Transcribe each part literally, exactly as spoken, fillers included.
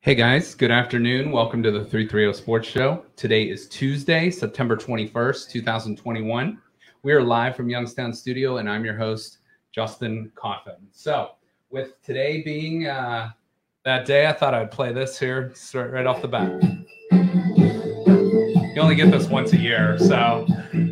Hey guys, good afternoon. Welcome to the three thirty Sports Show. Today is Tuesday, September twenty-first, two thousand twenty-one. We are live from Youngstown Studio, and I'm your host, Justin Coffin. So, with today being uh, that day, I thought I'd play this here, start right off the bat. You only get this once a year, so...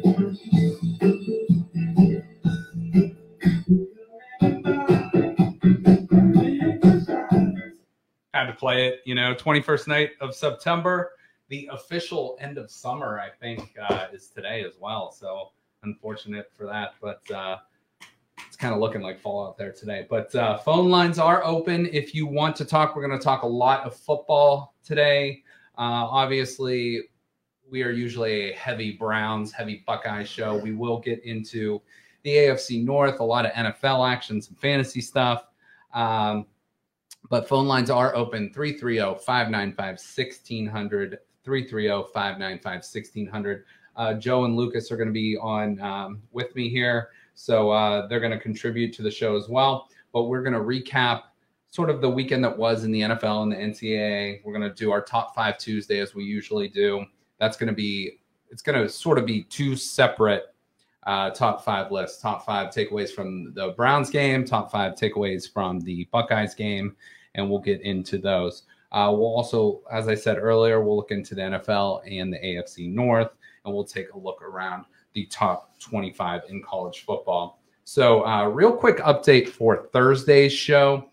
Had to play it, you know, twenty-first night of September. The official end of summer, I think, uh, is today as well. So unfortunate for that, but uh, it's kind of looking like fall out there today. But uh, phone lines are open if you want to talk. We're going to talk a lot of football today. Uh, obviously, we are usually a heavy Browns, heavy Buckeye show. We will get into the A F C North, a lot of N F L action, some fantasy stuff. Um, But phone lines are open, three three zero, five nine five, one six zero zero, three three zero, five nine five, one six zero zero. Uh, Joe and Lucas are going to be on um, with me here, so uh, they're going to contribute to the show as well. But we're going to recap sort of the weekend that was in the N F L and the N C double A. We're going to do our top five Tuesday as we usually do. That's going to be, it's going to sort of be two separate Uh, top five lists, top five takeaways from the Browns game, top five takeaways from the Buckeyes game, and we'll get into those. Uh, we'll also, as I said earlier, we'll look into the N F L and the A F C North, and we'll take a look around the top twenty-five in college football. So uh, real quick update for Thursday's show.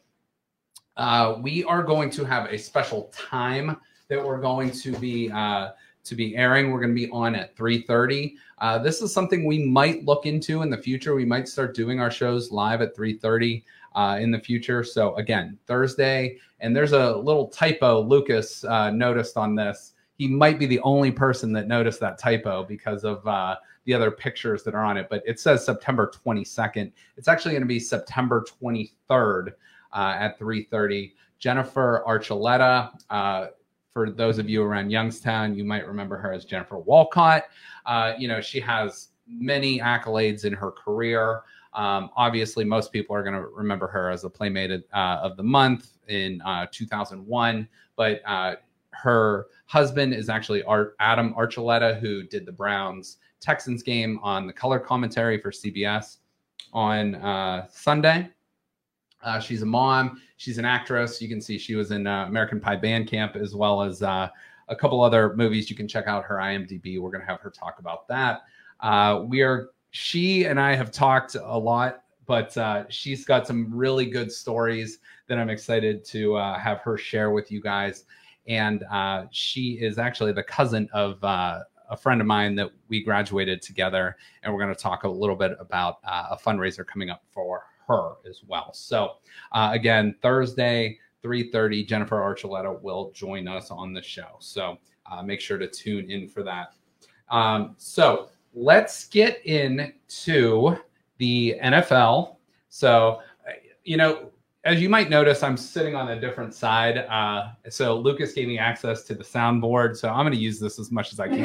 Uh, we are going to have a special time that we're going to be uh, to be airing. We're going to be on at three thirty. Uh, this is something we might look into in the future. We might start doing our shows live at three thirty uh, in the future. So again, Thursday, and there's a little typo Lucas uh, noticed on this. He might be the only person that noticed that typo because of uh, the other pictures that are on it, but it says September twenty-second. It's actually going to be September twenty-third uh, at three thirty. Jennifer Archuleta, uh, for those of you around Youngstown, you might remember her as Jennifer Walcott. Uh, you know, she has many accolades in her career. Um, obviously, most people are going to remember her as a Playmate uh, of the Month in uh, two thousand one. But uh, her husband is actually Art, Adam Archuleta, who did the Browns-Texans game on the color commentary for C B S on uh, Sunday. Uh, she's a mom. She's an actress. You can see she was in uh, American Pie Band Camp, as well as uh, a couple other movies. You can check out her I M D B. We're going to have her talk about that. Uh, we are, she and I have talked a lot, but uh, she's got some really good stories that I'm excited to uh, have her share with you guys. And uh, she is actually the cousin of uh, a friend of mine that we graduated together. And we're going to talk a little bit about uh, a fundraiser coming up for her as well. So uh, again, Thursday, three thirty, Jennifer Archuleta will join us on the show. So uh, make sure to tune in for that. Um, so let's get into the N F L. So, you know, as you might notice, I'm sitting on a different side. Uh, so Lucas gave me access to the soundboard. So I'm going to use this as much as I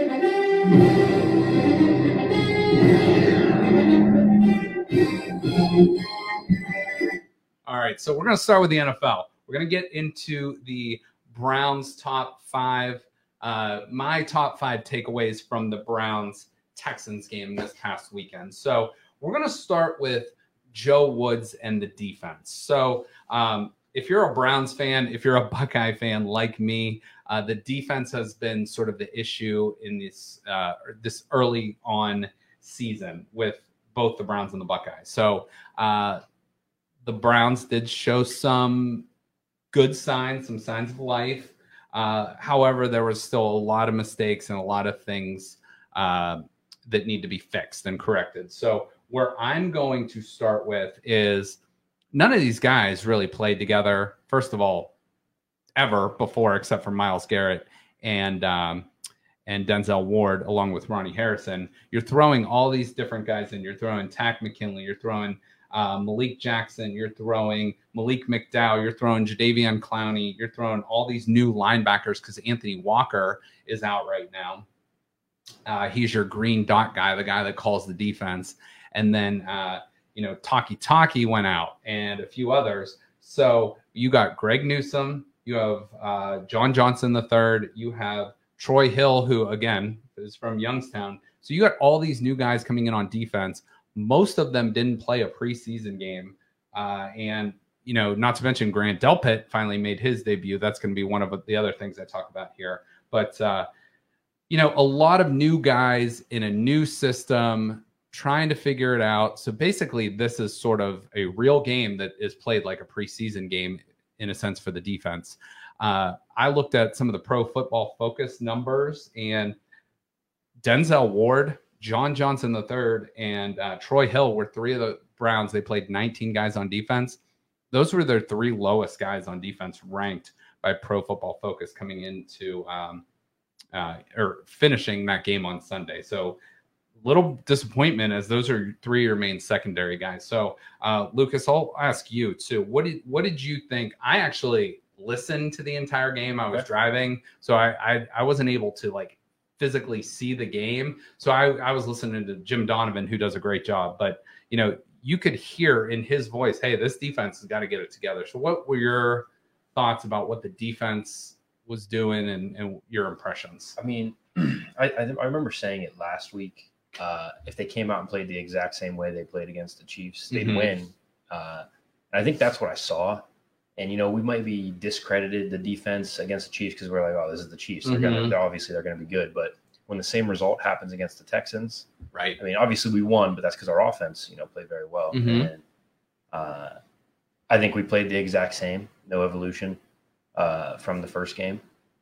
can. All right, so we're going to start with the N F L. We're going to get into the Browns top five, uh, my top five takeaways from the Browns-Texans game this past weekend. So we're going to start with Joe Woods and the defense. So um, if you're a Browns fan, if you're a Buckeye fan like me, uh, the defense has been sort of the issue in this uh, this early on season with both the Browns and the Buckeyes. So uh, the Browns did show some good signs, some signs of life. Uh, however, there was still a lot of mistakes and a lot of things uh, that need to be fixed and corrected. So where I'm going to start with is none of these guys really played together, first of all, ever before, except for Myles Garrett and um, and Denzel Ward, along with Ronnie Harrison. You're throwing all these different guys in. You're throwing Tack McKinley. You're throwing uh, Malik Jackson. You're throwing Malik McDowell. You're throwing Jadeveon Clowney. You're throwing all these new linebackers because Anthony Walker is out right now. Uh, he's your green dot guy, the guy that calls the defense. And then, uh, you know, Taki Taki went out and a few others. So you got Greg Newsome, You have uh, John Johnson the third. You have Troy Hill, who, again, is from Youngstown. So you got all these new guys coming in on defense. Most of them didn't play a preseason game. Uh, and, you know, not to mention Grant Delpit finally made his debut. That's going to be one of the other things I talk about here. But, uh, you know, a lot of new guys in a new system trying to figure it out. So basically, this is sort of a real game that is played like a preseason game in a sense for the defense. Uh, I looked at some of the Pro Football Focus numbers, and Denzel Ward, John Johnson the third, and uh, Troy Hill were three of the Browns. They played nineteen guys on defense. Those were their three lowest guys on defense ranked by Pro Football Focus coming into um, uh, or finishing that game on Sunday. So little disappointment as those are three of your main secondary guys. So uh, Lucas, I'll ask you too. What did what did you think? I actually listened to the entire game. I was okay. driving, so I, I I wasn't able to like physically see the game. So I, I was listening to Jim Donovan, who does a great job. But you know, you could hear in his voice, "Hey, this defense has got to get it together." So what were your thoughts about what the defense was doing and, and your impressions? I mean, I, I I remember saying it last week. Uh, if they came out and played the exact same way they played against the Chiefs, they'd mm-hmm. win. Uh, and I think that's what I saw. And, you know, we might be discredited the defense against the Chiefs because we're like, oh, this is the Chiefs. They're mm-hmm. gonna, they're obviously they're going to be good. But when the same result happens against the Texans, right? I mean, obviously we won, but that's because our offense, you know, played very well. Mm-hmm. And uh, I think we played the exact same, no evolution uh, from the first game.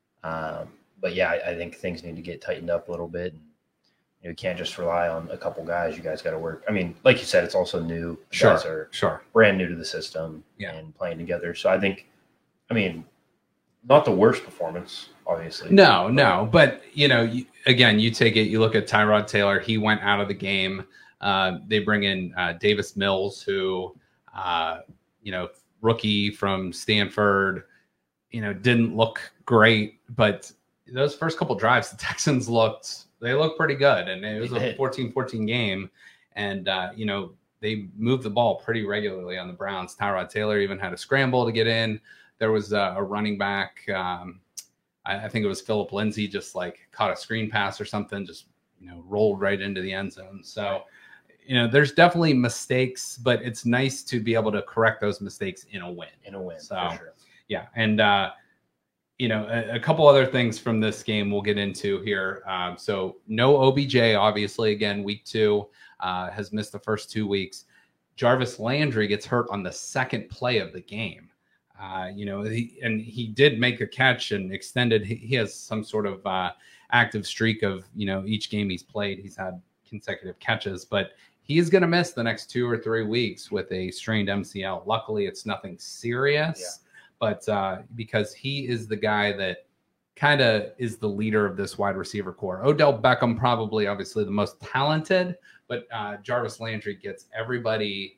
Um, but yeah, I, I think things need to get tightened up a little bit. You know, you can't just rely on a couple guys. You guys got to work. I mean, like you said, it's also new. The sure, guys are sure. brand new to the system yeah. and playing together. So I think, I mean, not the worst performance, obviously. No, no. But, you know, you, again, you take it, you look at Tyrod Taylor. He went out of the game. Uh, they bring in uh, Davis Mills, who, uh, you know, rookie from Stanford, you know, didn't look great. But those first couple drives, the Texans looked – they look pretty good, and it was a fourteen fourteen game, and uh, you know, they moved the ball pretty regularly on the Browns. Tyrod Taylor even had a scramble to get in. There was a, a running back, um, I, I think it was Philip Lindsay, just like caught a screen pass or something, just you know, rolled right into the end zone. So, you know, there's definitely mistakes, but it's nice to be able to correct those mistakes in a win. In a win, so for sure. Yeah, and. Uh, You know, a, a couple other things from this game we'll get into here. Um, so no O B J, obviously, again, week two, uh, has missed the first two weeks. Jarvis Landry gets hurt on the second play of the game. Uh, you know, he, and he did make a catch and extended. He, he has some sort of uh, active streak of, you know, each game he's played, he's had consecutive catches, but he is going to miss the next two or three weeks with a strained M C L. Luckily, it's nothing serious. Yeah. But uh, because he is the guy that kind of is the leader of this wide receiver core. Odell Beckham, probably obviously the most talented, but uh, Jarvis Landry gets everybody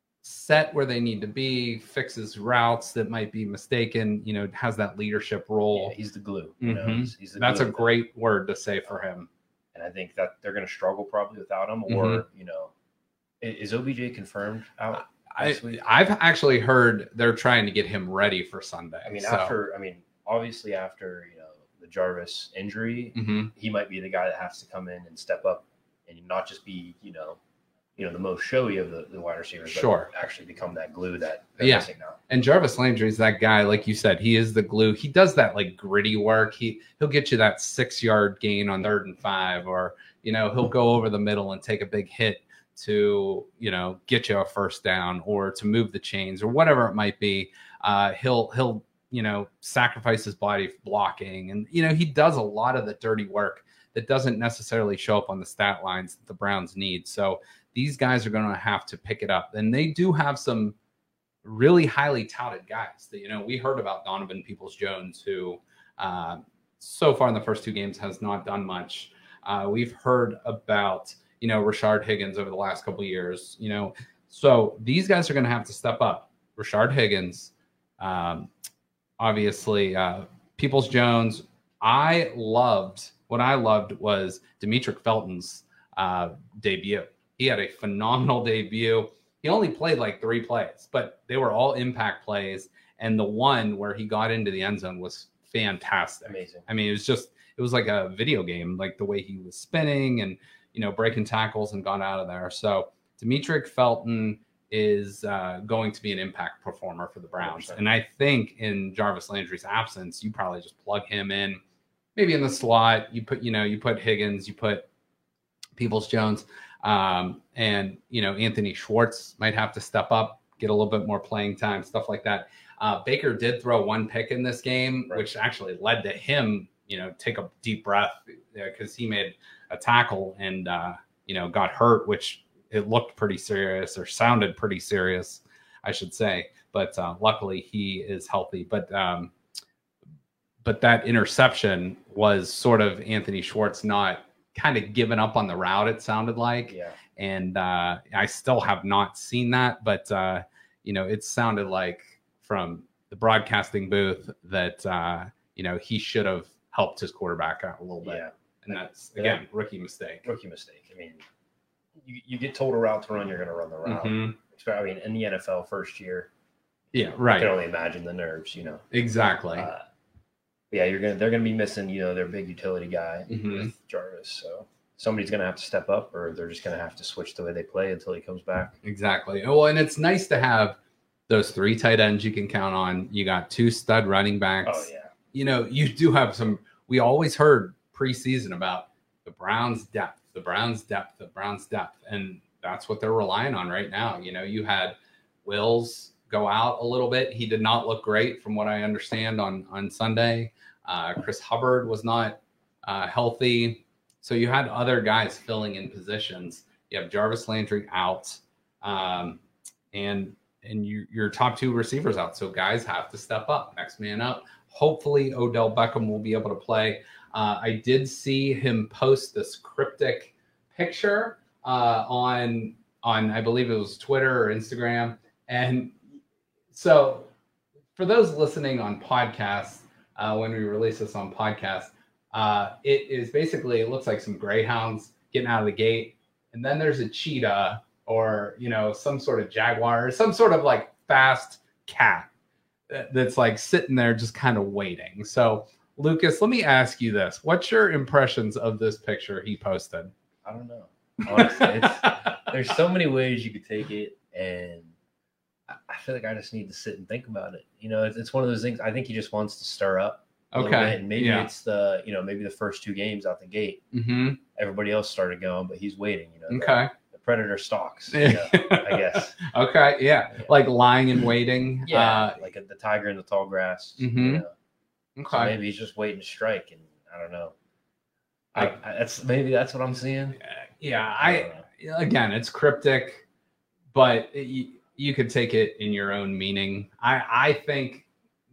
set where they need to be, fixes routes that might be mistaken, you know, has that leadership role. Yeah, he's the glue. Mm-hmm. You know, he's, he's the That's glue a great word to say for him. And I think that they're going to struggle probably without him. Or, mm-hmm. you know, is O B J confirmed out? I, I've actually heard they're trying to get him ready for Sunday. I mean, so. after, I mean, obviously after, you know, the Jarvis injury, mm-hmm. he might be the guy that has to come in and step up and not just be, you know, you know, the most showy of the, the wide receivers, sure. but actually become that glue that they're yeah. missing now. And Jarvis Landry is that guy, like you said, he is the glue. He does that like gritty work. He he'll get you that six yard gain on third and five, or you know, he'll go over the middle and take a big hit to, you know, get you a first down or to move the chains or whatever it might be. Uh, he'll, he'll, you know, sacrifice his body for blocking. And, you know, he does a lot of the dirty work that doesn't necessarily show up on the stat lines that the Browns need. So these guys are going to have to pick it up. And they do have some really highly touted guys that, you know, we heard about Donovan Peoples-Jones, who uh, so far in the first two games has not done much. Uh, we've heard about, you know, Rashard Higgins over the last couple of years, you know, so these guys are going to have to step up. Rashard Higgins, um, obviously, uh, Peoples-Jones. I loved, what I loved was Demetric Felton's uh, debut. He had a phenomenal debut. He only played like three plays, but they were all impact plays. And the one where he got into the end zone was fantastic. Amazing. I mean, it was just, it was like a video game, like the way he was spinning and, you know, breaking tackles and got out of there. So Demetric Felton is uh, going to be an impact performer for the Browns. one hundred percent. And I think in Jarvis Landry's absence, you probably just plug him in, maybe in the slot. You put, you know, you put Higgins, you put Peoples-Jones, um, and, you know, Anthony Schwartz might have to step up, get a little bit more playing time, stuff like that. Uh, Baker did throw one pick in this game, right, which actually led to him, you know, take a deep breath because uh, he made a tackle and, uh, you know, got hurt, which it looked pretty serious or sounded pretty serious, I should say. But uh, luckily he is healthy. But um, but that interception was sort of Anthony Schwartz not kind of giving up on the route, it sounded like. Yeah. And uh, I still have not seen that. But, uh, you know, it sounded like from the broadcasting booth that, uh, you know, he should have helped his quarterback out a little bit. Yeah. And that's, again, rookie mistake. Rookie mistake. I mean, you, you get told a route to run, you're going to run the route. Mm-hmm. I mean, in the N F L first year. Yeah, right. I can only imagine the nerves, you know. Exactly. Uh, yeah, you're gonna they're gonna be missing, you know, their big utility guy mm-hmm. with Jarvis. So somebody's gonna have to step up, or they're just gonna have to switch the way they play until he comes back. Exactly. Well, and it's nice to have those three tight ends you can count on. You got two stud running backs. Oh yeah. You know, you do have some. We always heard preseason about the Browns' depth, the Browns' depth, the Browns' depth, and that's what they're relying on right now. You know, you had Wills go out a little bit. He did not look great from what I understand on, on Sunday. Uh, Chris Hubbard was not uh, healthy. So you had other guys filling in positions. You have Jarvis Landry out, um, and and you, your top two receivers out. So guys have to step up, next man up. Hopefully Odell Beckham will be able to play. Uh, I did see him post this cryptic picture uh, on, on, I believe it was Twitter or Instagram. And so for those listening on podcasts, uh, when we release this on podcast, uh, it is basically, it looks like some greyhounds getting out of the gate. And then there's a cheetah or, you know, some sort of jaguar or some sort of like fast cat that's like sitting there just kind of waiting. So Lucas, let me ask you this. What's your impressions of this picture he posted? I don't know. Honestly, it's, there's so many ways you could take it, and I feel like I just need to sit and think about it. You know, it's, it's one of those things. I think he just wants to stir up. Okay. And maybe yeah. it's the, you know, maybe the first two games out the gate, mm-hmm. everybody else started going, but he's waiting. You know. Okay. The, the predator stalks. You know, I guess. Okay. Yeah. yeah. Like lying and waiting. Yeah. Uh, like a, the tiger in the tall grass. Mm-hmm. You know? Okay. So maybe he's just waiting to strike, and I don't know. I, I that's maybe that's what I'm seeing. Yeah. I, I again, it's cryptic, but it, you, you could take it in your own meaning. I, I think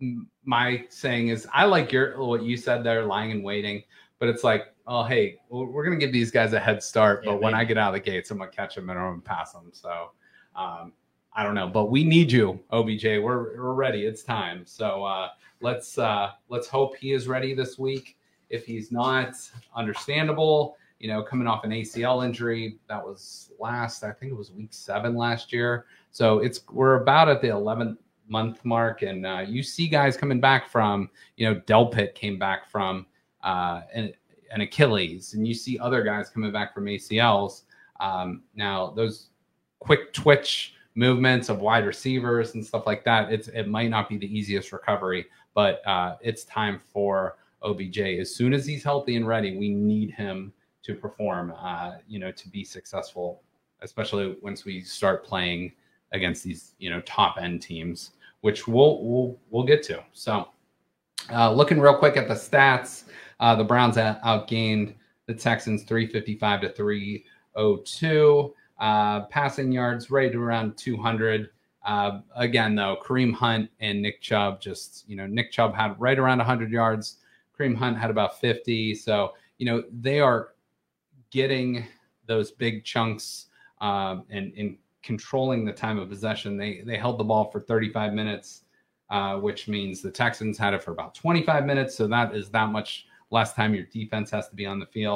my saying is, I like your what you said there, lying and waiting, but it's like, oh, hey, we're gonna give these guys a head start, yeah, but maybe. When I get out of the gates, I'm gonna catch them and I'm gonna pass them. So um, I don't know, but we need you, O B J. We're we're ready. It's time. So uh, let's uh, let's hope he is ready this week. If he's not, understandable. You know, coming off an A C L injury, that was last, I think it was week seven last year. So it's we're about at the eleventh month mark, and uh, you see guys coming back from, you know, Delpit came back from uh, an, an Achilles, and you see other guys coming back from A C Ls. Um, now, those quick twitch movements of wide receivers and stuff like that, it's it might not be the easiest recovery, but uh, it's time for O B J. As soon as he's healthy and ready, we need him to perform, uh, you know, to be successful, especially once we start playing against these, you know, top end teams, which we'll we'll we'll get to. So, uh, looking real quick at the stats, uh, the Browns outgained the Texans three fifty-five to three oh two. Uh, passing yards right around two hundred. Uh, again, though, Kareem Hunt and Nick Chubb just, you know, Nick Chubb had right around one hundred yards. Kareem Hunt had about fifty. So, you know, they are getting those big chunks um, and, and controlling the time of possession. They they held the ball for thirty-five minutes, uh, which means the Texans had it for about twenty-five minutes. So that is that much less time your defense has to be on the field.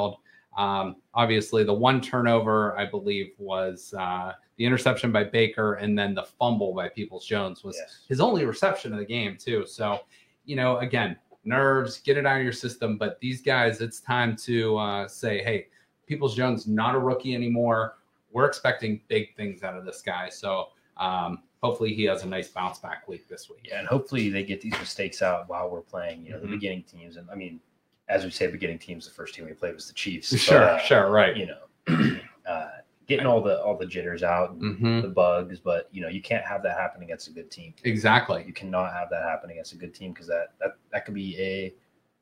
Um, obviously, the one turnover, I believe, was uh, the interception by Baker, and then the fumble by Peoples-Jones was Yes. his only reception of the game, too. So, you know, again, nerves, get it out of your system. But these guys, it's time to uh, say, hey, Peoples-Jones not a rookie anymore. We're expecting big things out of this guy. So um, hopefully he has a nice bounce back week this week. Yeah, and hopefully they get these mistakes out while we're playing, you know, mm-hmm. the beginning teams. And I mean, as we say, beginning teams, the first team we played was the Chiefs. Sure, but, uh, sure, right. You know, uh, getting all the all the jitters out, and mm-hmm. the bugs, but you know, you can't have that happen against a good team. Exactly. You cannot have that happen against a good team because that, that that could be a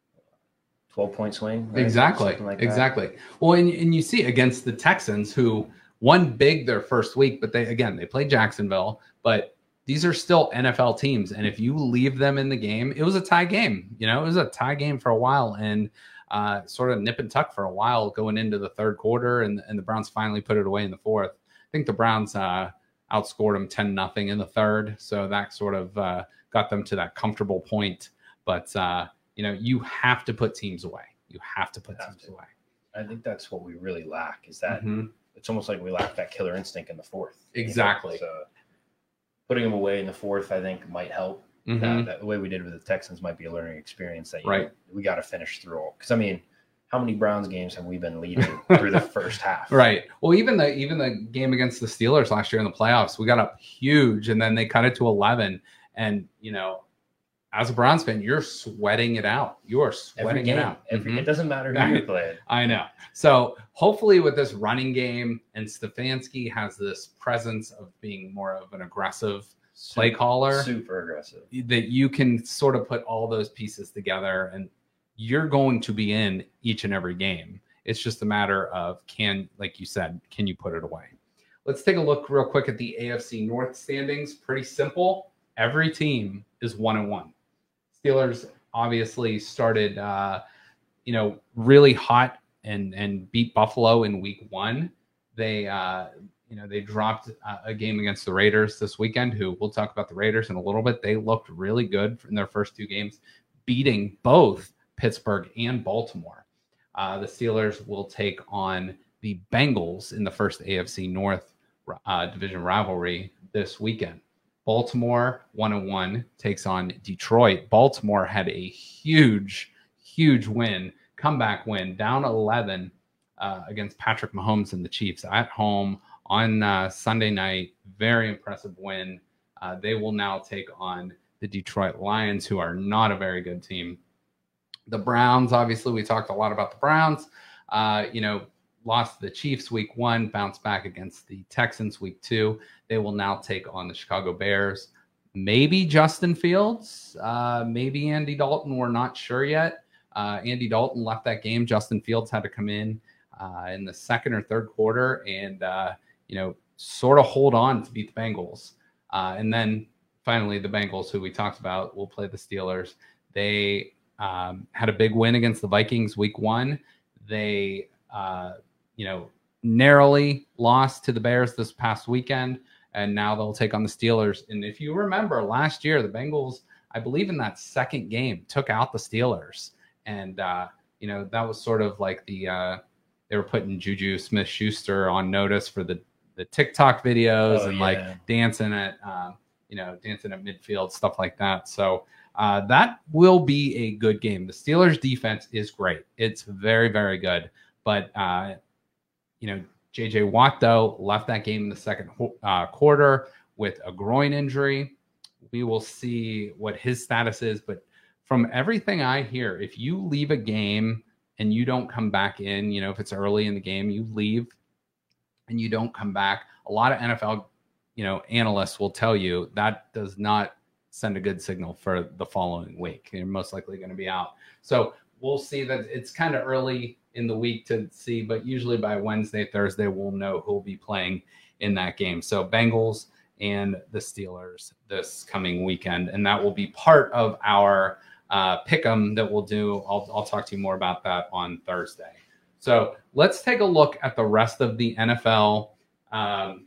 twelve point swing. Right? Exactly. Like exactly. That. Well, and, and you see against the Texans, who won big their first week, but they again they played Jacksonville, but these are still N F L teams, and if you leave them in the game, it was a tie game. You know, it was a tie game for a while, and uh, sort of nip and tuck for a while going into the third quarter, and and the Browns finally put it away in the fourth. I think the Browns uh, outscored them ten nothing in the third, so that sort of uh, got them to that comfortable point. But uh, you know, you have to put teams away. You have to put have teams to. away. I think that's what we really lack. Is that mm-hmm. it's almost like we lack that killer instinct in the fourth. Exactly. You know? So putting them away in the fourth, I think, might help. Mm-hmm. That, that the way we did with the Texans might be a learning experience that you right. know, we got to finish through all. Because I mean, how many Browns games have we been leading through the first half? Right. Well, even the even the game against the Steelers last year in the playoffs, we got up huge, and then they cut it to eleven. And you know, as a Browns fan, you're sweating it out. You are sweating game, it out. Every, mm-hmm. It doesn't matter who you're playing. I know. So hopefully with this running game, and Stefanski has this presence of being more of an aggressive super, play caller, super aggressive, that you can sort of put all those pieces together, and you're going to be in each and every game. It's just a matter of can, like you said, can you put it away? Let's take a look real quick at the A F C North standings. Pretty simple. Every team is one and one. Steelers obviously started, uh, you know, really hot and and beat Buffalo in week one. They, uh, you know, they dropped uh, a game against the Raiders this weekend, who we'll talk about the Raiders in a little bit. They looked really good in their first two games, beating both Pittsburgh and Baltimore. Uh, the Steelers will take on the Bengals in the first A F C North uh, division rivalry this weekend. Baltimore, one and one, takes on Detroit. Baltimore had a huge, huge win, comeback win, down eleven uh, against Patrick Mahomes and the Chiefs at home on uh, Sunday night. Very impressive win. Uh, they will now take on the Detroit Lions, who are not a very good team. The Browns, obviously, we talked a lot about the Browns. Uh, you know, lost to the Chiefs week one, bounced back against the Texans week two. They will now take on the Chicago Bears. Maybe Justin Fields, uh, maybe Andy Dalton. We're not sure yet. Uh, Andy Dalton left that game. Justin Fields had to come in uh, in the second or third quarter and, uh, you know, sort of hold on to beat the Bengals. Uh, and then finally, the Bengals, who we talked about, will play the Steelers. They um, had a big win against the Vikings week one. They, uh, you know, narrowly lost to the Bears this past weekend, and now they'll take on the Steelers. And if you remember last year, the Bengals, I believe in that second game, took out the Steelers. And, uh, you know, that was sort of like the, uh, they were putting Juju Smith-Schuster on notice for the, the TikTok videos oh, and yeah. like dancing at, um, you know, dancing at midfield, stuff like that. So uh, that will be a good game. The Steelers defense is great. It's very, very good. But, uh, you know, J J Watt, though, left that game in the second uh, quarter with a groin injury. We will see what his status is. But from everything I hear, if you leave a game and you don't come back in, you know, if it's early in the game, you leave and you don't come back, a lot of N F L, you know, analysts will tell you that does not send a good signal for the following week. You're most likely going to be out. So we'll see. That it's kind of early in the week to see, but usually by Wednesday, Thursday, we'll know who will be playing in that game. So Bengals and the Steelers this coming weekend, and that will be part of our uh, pick'em that we'll do. I'll, I'll talk to you more about that on Thursday. So let's take a look at the rest of the N F L um,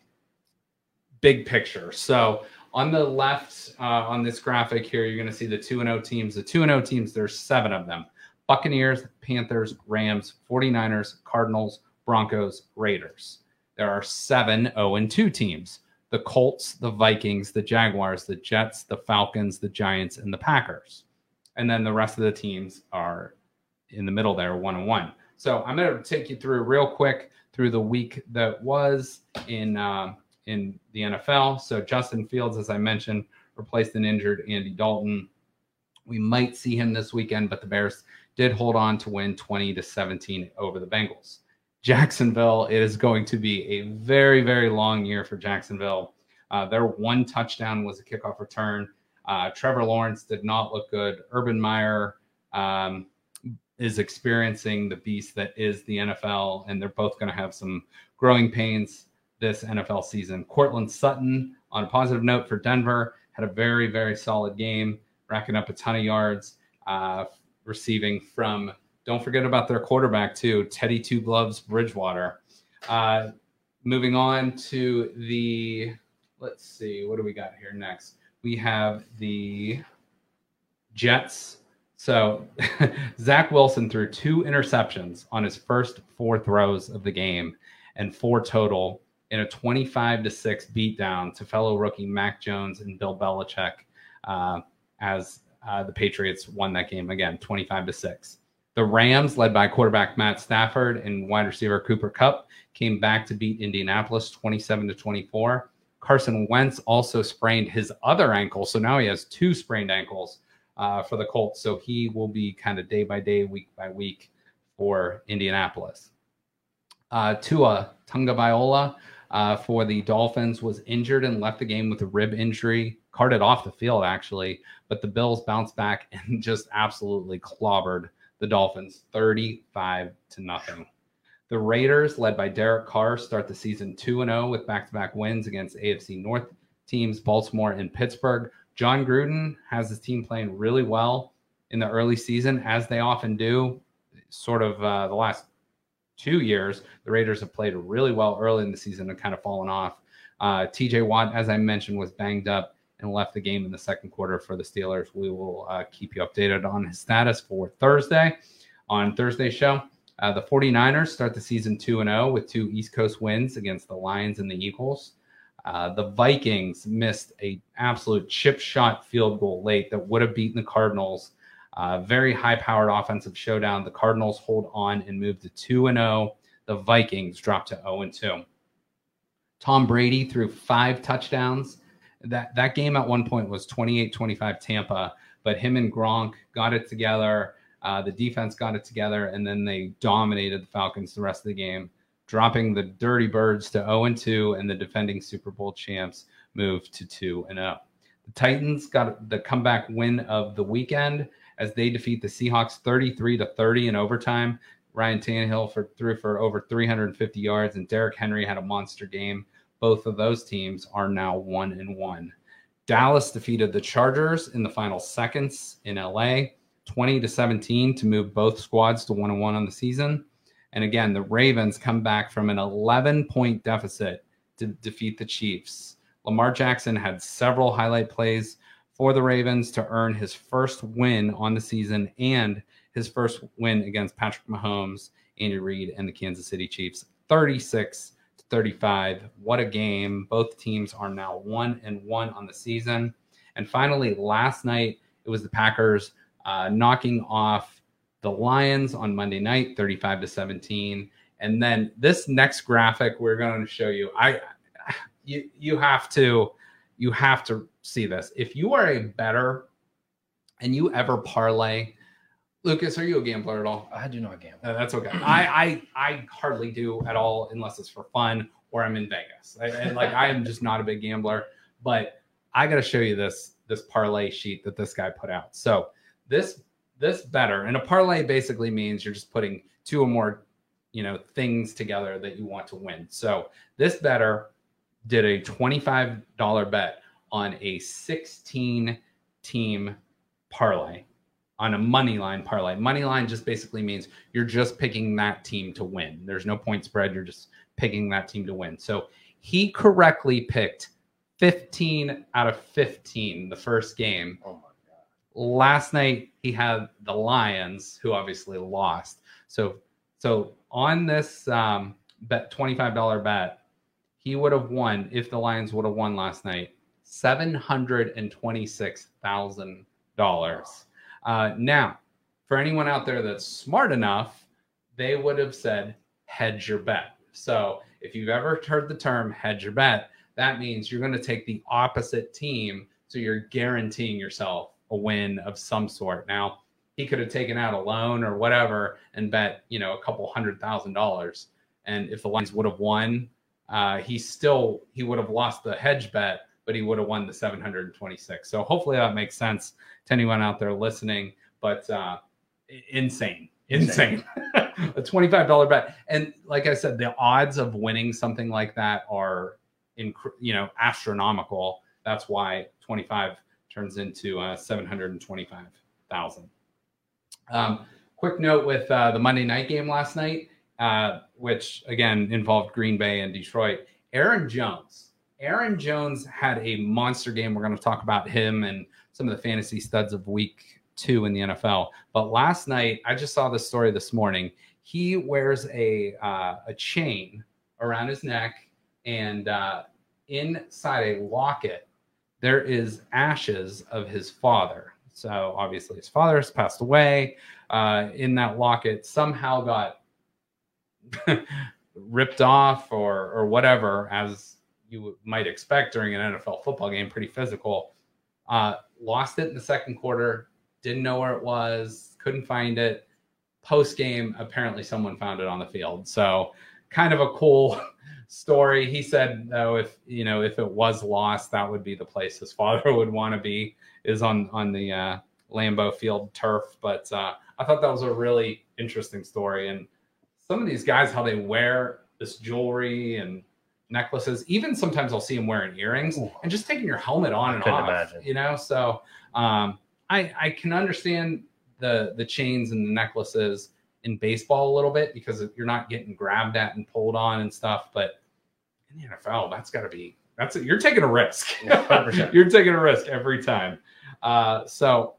big picture. So on the left, uh, on this graphic here, you're going to see the two and oh teams. The two and oh teams, there's seven of them. Buccaneers, Panthers, Rams, forty-niners, Cardinals, Broncos, Raiders. There are seven oh and two teams. The Colts, the Vikings, the Jaguars, the Jets, the Falcons, the Giants, and the Packers. And then the rest of the teams are in the middle there, one and one. So I'm going to take you through real quick through the week that was in uh, in the N F L. So Justin Fields, as I mentioned, replaced an injured Andy Dalton. We might see him this weekend, but the Bears did hold on to win twenty to seventeen over the Bengals. Jacksonville, it is going to be a very, very long year for Jacksonville. Uh, their one touchdown was a kickoff return. Uh, Trevor Lawrence did not look good. Urban Meyer um, is experiencing the beast that is the N F L, and they're both going to have some growing pains this N F L season. Cortland Sutton, on a positive note for Denver, had a very, very solid game, racking up a ton of yards, uh, receiving from, don't forget about their quarterback too, Teddy Two Gloves Bridgewater. Uh, moving on to the, let's see, what do we got here next? We have the Jets. So Zach Wilson threw two interceptions on his first four throws of the game, and four total in a twenty-five to six beatdown to fellow rookie Mac Jones and Bill Belichick, uh, as uh, the Patriots won that game again, twenty-five to six. The Rams, led by quarterback Matt Stafford and wide receiver Cooper Kupp, came back to beat Indianapolis twenty-seven to twenty-four. Carson Wentz also sprained his other ankle, so now he has two sprained ankles uh, for the Colts. So he will be kind of day by day, week by week for Indianapolis. Uh, Tua Tagovailoa uh, for the Dolphins was injured and left the game with a rib injury, carted off the field actually, but the Bills bounced back and just absolutely clobbered the Dolphins thirty-five to nothing. The Raiders, led by Derek Carr, start the season two and oh with back-to-back wins against A F C North teams Baltimore and Pittsburgh. John Gruden has his team playing really well in the early season, as they often do. Sort of uh, the last two years, the Raiders have played really well early in the season and kind of fallen off. Uh, T J Watt, as I mentioned, was banged up and left the game in the second quarter for the Steelers. We will uh, keep you updated on his status for Thursday. On Thursday's show, uh, the forty-niners start the season two and oh with two East Coast wins against the Lions and the Eagles. Uh, the Vikings missed a absolute chip shot field goal late that would have beaten the Cardinals. Uh, very high-powered offensive showdown. The Cardinals hold on and move to two and oh. The Vikings drop to oh and two. Tom Brady threw five touchdowns. That that game at one point was twenty-eight twenty-five Tampa, but him and Gronk got it together. Uh, the defense got it together, and then they dominated the Falcons the rest of the game, dropping the Dirty Birds to oh and two, and the defending Super Bowl champs moved to two and oh. The Titans got the comeback win of the weekend as they defeat the Seahawks thirty-three to thirty in overtime. Ryan Tannehill for, threw for over three hundred fifty yards, and Derrick Henry had a monster game. Both of those teams are now one and one. Dallas defeated the Chargers in the final seconds in L A, twenty to seventeen, to move both squads to one and one on the season. And again, the Ravens come back from an eleven point deficit to defeat the Chiefs. Lamar Jackson had several highlight plays for the Ravens to earn his first win on the season and his first win against Patrick Mahomes, Andy Reid, and the Kansas City Chiefs, thirty-six to thirty-five. What a game. Both teams are now one and one on the season. And finally, last night, it was the Packers uh, knocking off the Lions on Monday night, thirty-five to seventeen. And then this next graphic we're going to show you, I you you have to you have to see this. If you are a bettor and you ever parlay, Lucas, are you a gambler at all? I do not gamble. Uh, that's okay. I, I I hardly do at all unless it's for fun or I'm in Vegas. I, and like I am just not a big gambler. But I got to show you this this parlay sheet that this guy put out. So this this bettor, and a parlay basically means you're just putting two or more, you know, things together that you want to win. So this bettor did a twenty-five dollar bet on a sixteen team parlay, on a money line parlay. Money line just basically means you're just picking that team to win. There's no point spread. You're just picking that team to win. So he correctly picked fifteen out of fifteen the first game. Oh my God. Last night he had the Lions, who obviously lost. So, so on this um, bet, twenty-five dollar bet, he would have won if the Lions would have won last night, seven hundred twenty-six thousand dollars. Uh, now, for anyone out there that's smart enough, they would have said hedge your bet. So if you've ever heard the term hedge your bet, that means you're going to take the opposite team. So you're guaranteeing yourself a win of some sort. Now, he could have taken out a loan or whatever and bet, you know, a couple hundred thousand dollars. And if the Lions would have won, uh, he still, he would have lost the hedge bet, but he would have won the seven hundred twenty-six. So hopefully that makes sense to anyone out there listening, but uh, insane, insane. A twenty-five dollar bet. And like I said, the odds of winning something like that are, inc- you know, astronomical. That's why twenty-five turns into uh, seven hundred twenty-five thousand. Um, quick note with uh, the Monday night game last night, uh, which again involved Green Bay and Detroit. Aaron Jones. Aaron Jones had a monster game. We're going to talk about him and some of the fantasy studs of week two in the N F L. But last night, I just saw this story this morning. He wears a uh, a chain around his neck, and uh, inside a locket, there is ashes of his father. So obviously his father has passed away. Uh, in that locket somehow got ripped off or or whatever, as you might expect during an N F L football game, pretty physical. Uh, lost it in the second quarter, didn't know where it was, couldn't find it. Post game, apparently someone found it on the field. So kind of a cool story. He said, though, if you know, if it was lost, that would be the place his father would want to be, is on on the uh, Lambeau Field turf. But uh, I thought that was a really interesting story. And some of these guys, how they wear this jewelry and necklaces. Even sometimes I'll see them wearing earrings. Ooh. And just taking your helmet on I and off. Imagine. You know, so um, I I can understand the the chains and the necklaces in baseball a little bit, because you're not getting grabbed at and pulled on and stuff. But in the N F L, that's got to be, that's a, you're taking a risk. You're taking a risk every time. Uh, so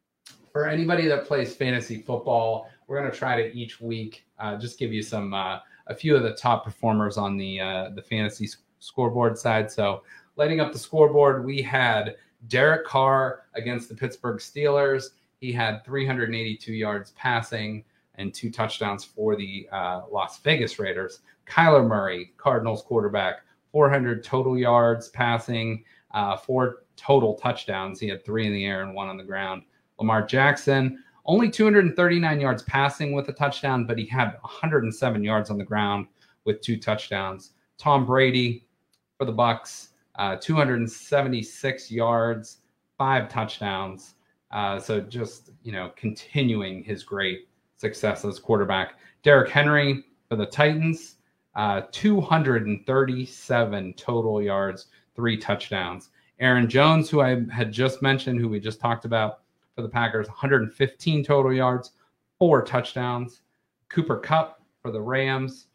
for anybody that plays fantasy football, we're going to try to each week uh, just give you some, uh, a few of the top performers on the, uh, the fantasy sc- scoreboard side. So lighting up the scoreboard, we had Derek Carr against the Pittsburgh Steelers. He had three hundred eighty-two yards passing and two touchdowns for the uh, Las Vegas Raiders. Kyler Murray, Cardinals quarterback, four hundred total yards passing, uh, four total touchdowns. He had three in the air and one on the ground. Lamar Jackson, only two hundred thirty-nine yards passing with a touchdown, but he had one hundred seven yards on the ground with two touchdowns. Tom Brady for the Bucs, uh, two hundred seventy-six yards, five touchdowns. Uh, so just, you know, continuing his great success as quarterback. Derrick Henry for the Titans, uh, two hundred thirty-seven total yards, three touchdowns. Aaron Jones, who I had just mentioned, who we just talked about for the Packers, one hundred fifteen total yards, four touchdowns. Cooper Kupp for the Rams,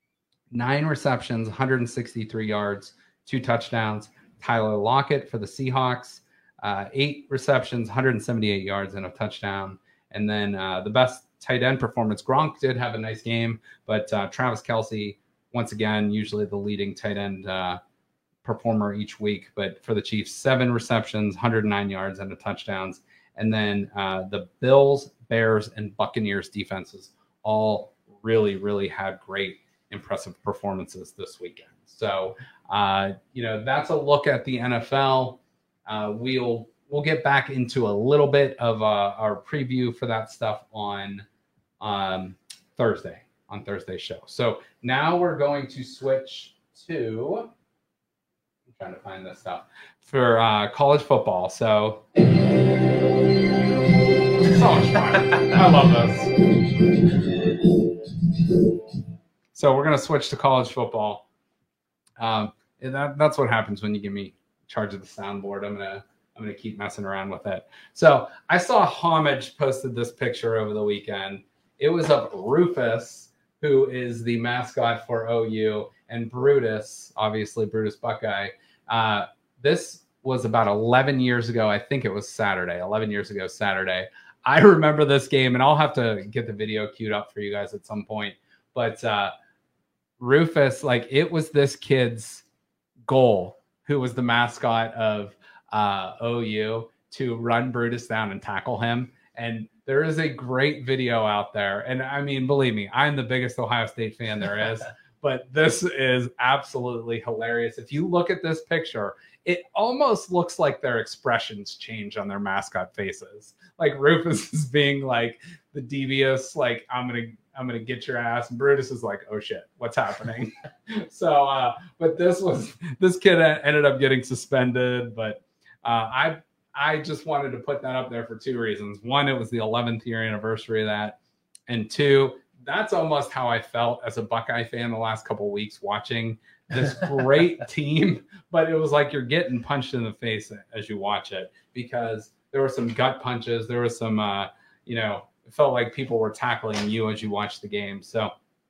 nine receptions, one hundred sixty-three yards, two touchdowns. Tyler Lockett for the Seahawks, uh, eight receptions, one hundred seventy-eight yards, and a touchdown. And then uh, the best tight end performance, Gronk did have a nice game, but uh, Travis Kelce, once again, usually the leading tight end uh, performer each week. But for the Chiefs, seven receptions, one hundred nine yards, and a touchdowns. And then uh, the Bills, Bears, and Buccaneers defenses all really, really had great, impressive performances this weekend. So, uh, you know, that's a look at the N F L. Uh, we'll we'll get back into a little bit of uh, our preview for that stuff on um, Thursday, on Thursday's show. So now we're going to switch to, I'm trying to find this stuff, for uh, college football. So, so much fun. I love this. So we're going to switch to college football. Um, and that, that's what happens when you give me charge of the soundboard. I'm gonna I'm gonna keep messing around with it. So I saw Homage posted this picture over the weekend. It was of Rufus, who is the mascot for O U, and Brutus, obviously Brutus Buckeye. Uh, this was about eleven years ago. I think it was Saturday, eleven years ago Saturday. I remember this game, and I'll have to get the video queued up for you guys at some point. But uh, Rufus, like, it was this kid's goal, who was the mascot of uh, O U, to run Brutus down and tackle him. And there is a great video out there. And I mean, believe me, I'm the biggest Ohio State fan there is. But this is absolutely hilarious. If you look at this picture, it almost looks like their expressions change on their mascot faces. Like Rufus is being like the devious, like, I'm going to I'm going to get your ass. And Brutus is like, oh shit, what's happening? so, uh, but this was, this kid ended up getting suspended. But uh, I, I just wanted to put that up there for two reasons. One, it was the eleventh year anniversary of that. And two, that's almost how I felt as a Buckeye fan the last couple of weeks watching this great team. But it was like you're getting punched in the face as you watch it, because there were some gut punches. There was some, uh, you know, it felt like people were tackling you as you watched the game. So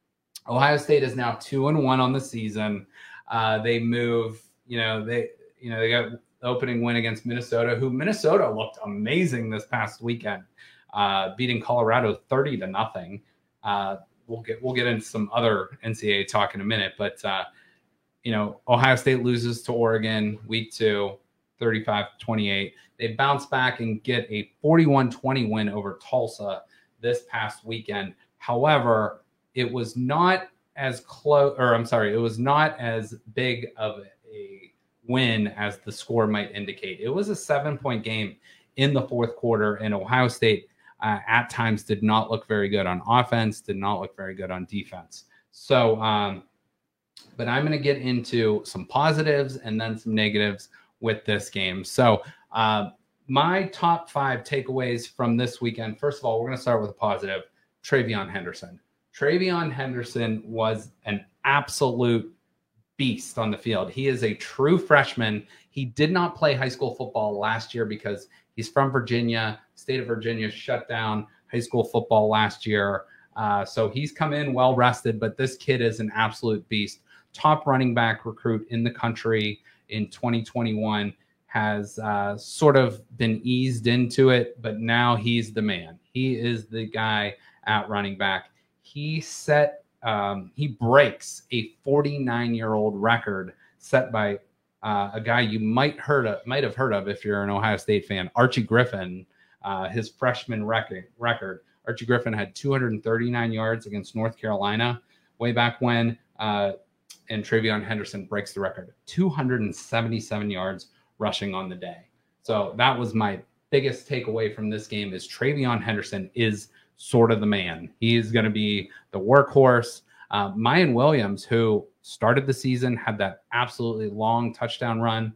Ohio State is now two and one on the season. Uh, they move, you know, they, you know, they got the opening win against Minnesota, who Minnesota looked amazing this past weekend, uh, beating Colorado thirty to nothing. Uh, we'll get we'll get into some other N C double A talk in a minute, but uh, you know, Ohio State loses to Oregon week two, thirty-five to twenty-eight. They bounce back and get a forty-one twenty win over Tulsa this past weekend. However, it was not as close, or I'm sorry, it was not as big of a win as the score might indicate. It was a seven-point game in the fourth quarter, and Ohio State uh, at times did not look very good on offense, did not look very good on defense. So, um, but I'm going to get into some positives and then some negatives with this game. So uh, my top five takeaways from this weekend. First of all, we're going to start with a positive. TreVeyon Henderson. TreVeyon Henderson was an absolute beast on the field. He is a true freshman. He did not play high school football last year because he's from Virginia. State of Virginia shut down high school football last year. Uh, so he's come in well rested, but this kid is an absolute beast. Top running back recruit in the country in twenty twenty-one, has uh, sort of been eased into it, but now he's the man. He is the guy at running back. He set, um, he breaks a forty-nine-year-old record set by uh, a guy you might heard of, might have heard of if you're an Ohio State fan, Archie Griffin. Uh, his freshman record. Record. Archie Griffin had two hundred thirty-nine yards against North Carolina way back when. Uh, and TreVeyon Henderson breaks the record, two hundred seventy-seven yards rushing on the day. So that was my biggest takeaway from this game, is TreVeyon Henderson is sort of the man. He is going to be the workhorse. Uh, Mayan Williams, who started the season, had that absolutely long touchdown run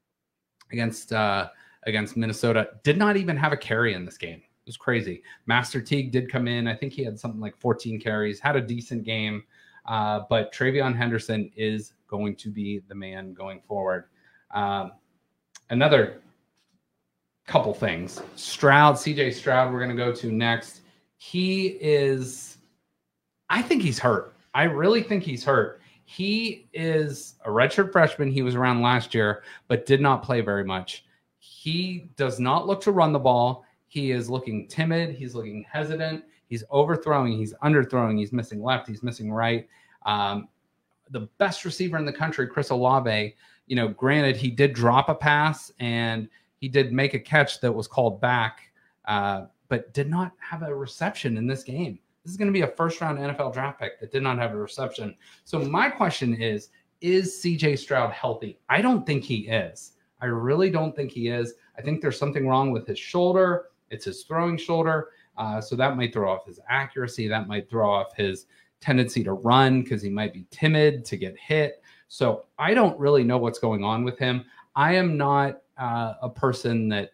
against uh, against Minnesota, did not even have a carry in this game. It was crazy. Master Teague did come in. I think he had something like fourteen carries, had a decent game. Uh, but TreVeyon Henderson is going to be the man going forward. Um, another couple things. Stroud, C J Stroud, we're going to go to next. He is, I think he's hurt. I really think he's hurt. He is a redshirt freshman. He was around last year, but did not play very much. He does not look to run the ball. He is looking timid. He's looking hesitant. He's overthrowing. He's underthrowing. He's missing left. He's missing right. Um, the best receiver in the country, Chris Olave, you know, granted, he did drop a pass and he did make a catch that was called back, uh, but did not have a reception in this game. This is going to be a first-round N F L draft pick that did not have a reception. So my question is, is C J Stroud healthy? I don't think he is. I really don't think he is. I think there's something wrong with his shoulder. It's his throwing shoulder. Uh, so that might throw off his accuracy. That might throw off his tendency to run because he might be timid to get hit. So I don't really know what's going on with him. I am not uh, a person that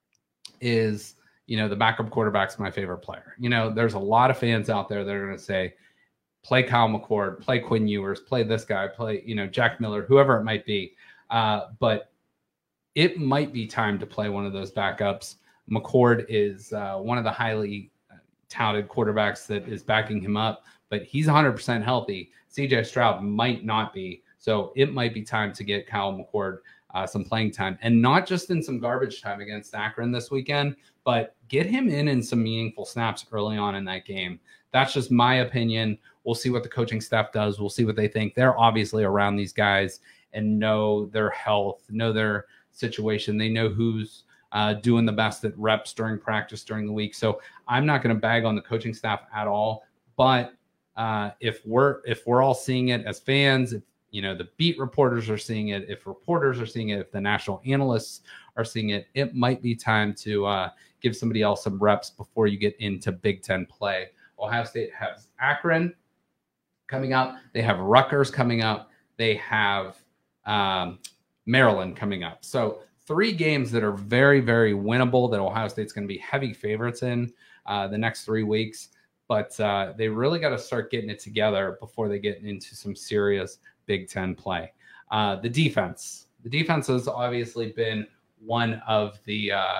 is, you know, the backup quarterback's my favorite player. You know, there's a lot of fans out there that are going to say, play Kyle McCord, play Quinn Ewers, play this guy, play, you know, Jack Miller, whoever it might be. Uh, but it might be time to play one of those backups. McCord is uh, one of the highly talented quarterbacks that is backing him up, but he's one hundred percent healthy. C J Stroud might not be. So it might be time to get Kyle McCord uh, some playing time, and not just in some garbage time against Akron this weekend, but get him in in some meaningful snaps early on in that game. That's just my opinion. We'll see what the coaching staff does. We'll see what they think. They're obviously around these guys and know their health, know their situation. They know who's uh, doing the best at reps during practice during the week. So I'm not going to bag on the coaching staff at all. But uh, if we're if we're all seeing it as fans, if you know the beat reporters are seeing it, if reporters are seeing it, if the national analysts are seeing it, it might be time to uh, give somebody else some reps before you get into Big Ten play. Ohio State has Akron coming up. They have Rutgers coming up. They have um, Maryland coming up. So three games that are very, very winnable that Ohio State's going to be heavy favorites in uh, the next three weeks. But uh, they really got to start getting it together before they get into some serious Big Ten play. Uh, the defense. The defense has obviously been one of the uh,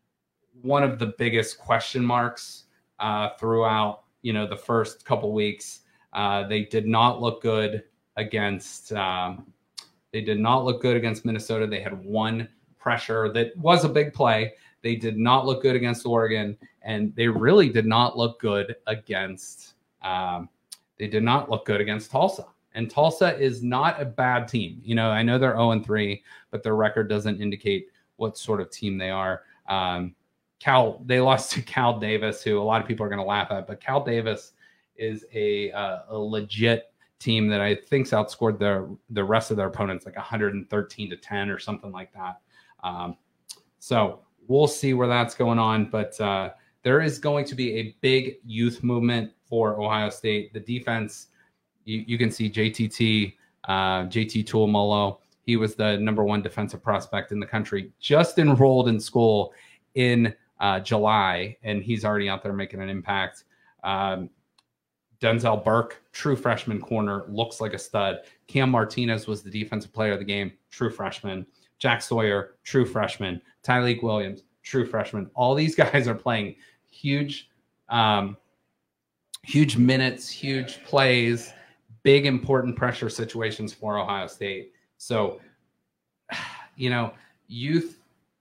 one of the biggest question marks uh, throughout, you know, the first couple weeks. Uh, they did not look good against um, they did not look good against Minnesota. They had one pressure that was a big play. They did not look good against Oregon, and they really did not look good against um, they did not look good against Tulsa. And Tulsa is not a bad team. You know, I know they're oh and three, but their record doesn't indicate what sort of team they are. Um, Cal, they lost to Cal Davis, who a lot of people are going to laugh at, but Cal Davis is a, uh, a legit team that I think's outscored the the rest of their opponents like one hundred thirteen to ten or something like that. Um, so we'll see where that's going on, but uh, there is going to be a big youth movement for Ohio State. The defense, you, you can see J T T, uh, J T Tuamolo. He was the number one defensive prospect in the country, just enrolled in school in uh, July, and he's already out there making an impact. Um, Denzel Burke, true freshman corner, looks like a stud. Cam Martinez was the defensive player of the game, true freshman. Jack Sawyer, true freshman. Tyleik Williams, true freshman. All these guys are playing huge, um, huge minutes, huge plays, big important pressure situations for Ohio State. So, you know, youth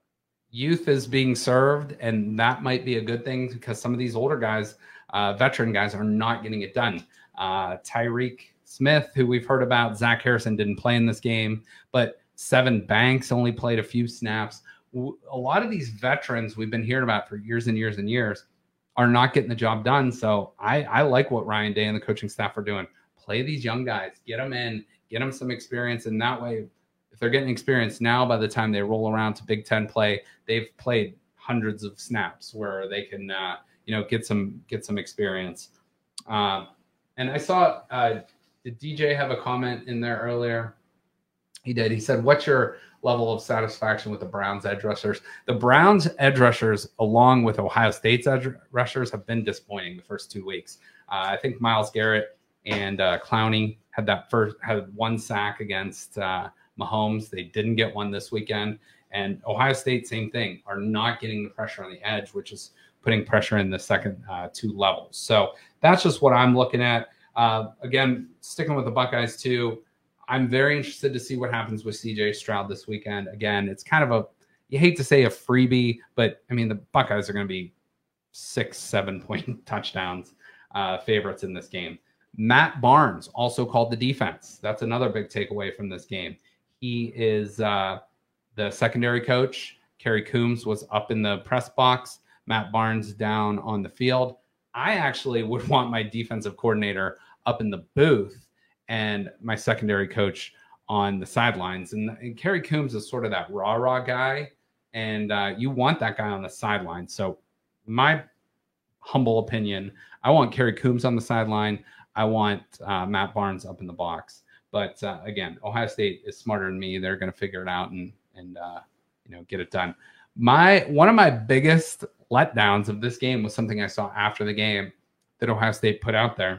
youth is being served, and that might be a good thing because some of these older guys, uh, veteran guys, are not getting it done. Uh, Tyreek Smith, who we've heard about, Zach Harrison didn't play in this game, but Seven Banks only played a few snaps. A lot of these veterans we've been hearing about for years and years and years are not getting the job done. So I, I like what Ryan Day and the coaching staff are doing. Play these young guys, get them in, get them some experience. And that way, if they're getting experience now, by the time they roll around to Big Ten play, they've played hundreds of snaps where they can, uh, you know, get some, get some experience. Um, and I saw, uh, did D J have a comment in there earlier? He did. He said, what's your level of satisfaction with the Browns edge rushers? The Browns edge rushers, along with Ohio State's edge rushers, have been disappointing the first two weeks. Uh, I think Myles Garrett and uh, Clowney had that first had one sack against uh, Mahomes. They didn't get one this weekend. And Ohio State, same thing, are not getting the pressure on the edge, which is putting pressure in the second uh, two levels. So that's just what I'm looking at. Uh, again, sticking with the Buckeyes too, I'm very interested to see what happens with C J Stroud this weekend. Again, it's kind of a, you hate to say a freebie, but I mean, the Buckeyes are going to be six, seven point touchdowns uh, favorites in this game. Matt Barnes, also called the defense. That's another big takeaway from this game. He is uh, the secondary coach. Kerry Coombs was up in the press box. Matt Barnes down on the field. I actually would want my defensive coordinator up in the booth and my secondary coach on the sidelines. And, and Kerry Coombs is sort of that rah-rah guy, and uh, you want that guy on the sideline. So my humble opinion, I want Kerry Coombs on the sideline. I want uh, Matt Barnes up in the box. But uh, again, Ohio State is smarter than me. They're going to figure it out and and uh, you know get it done. My one of my biggest letdowns of this game was something I saw after the game that Ohio State put out there.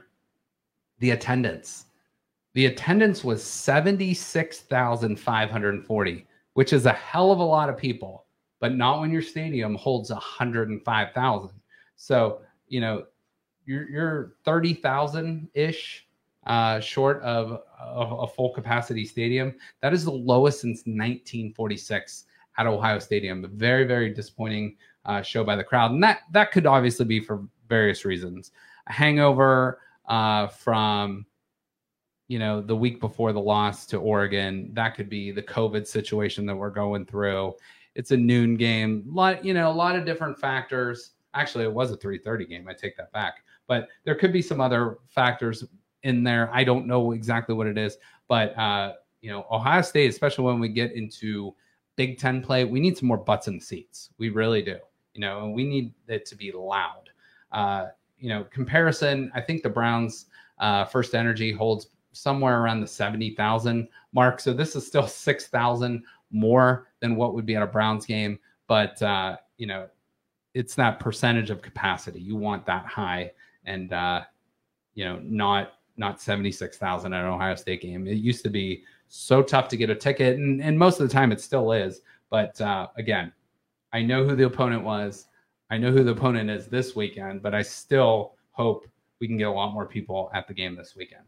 The attendance. The attendance was seventy-six thousand five hundred forty, which is a hell of a lot of people, but not when your stadium holds one hundred five thousand. So, you know, you're, you're thirty thousand-ish uh, short of a, a full capacity stadium. That is the lowest since nineteen forty-six at Ohio Stadium. A very, very disappointing uh, show by the crowd. And that, that could obviously be for various reasons. A hangover uh, from, you know, the week before the loss to Oregon. That could be the COVID situation that we're going through. It's a noon game. A lot, you know, a lot of different factors. Actually, it was a three thirty game. I take that back. But there could be some other factors in there. I don't know exactly what it is. But, uh, you know, Ohio State, especially when we get into Big Ten play, we need some more butts in the seats. We really do. You know, and we need it to be loud. Uh, you know, comparison, I think the Browns uh, First Energy holds somewhere around the seventy thousand mark. So this is still six thousand more than what would be at a Browns game. But, uh, you know, it's that percentage of capacity. You want that high and, uh, you know, not not seventy-six thousand at an Ohio State game. It used to be so tough to get a ticket, and, and most of the time it still is. But, uh, again, I know who the opponent was. I know who the opponent is this weekend, but I still hope we can get a lot more people at the game this weekend.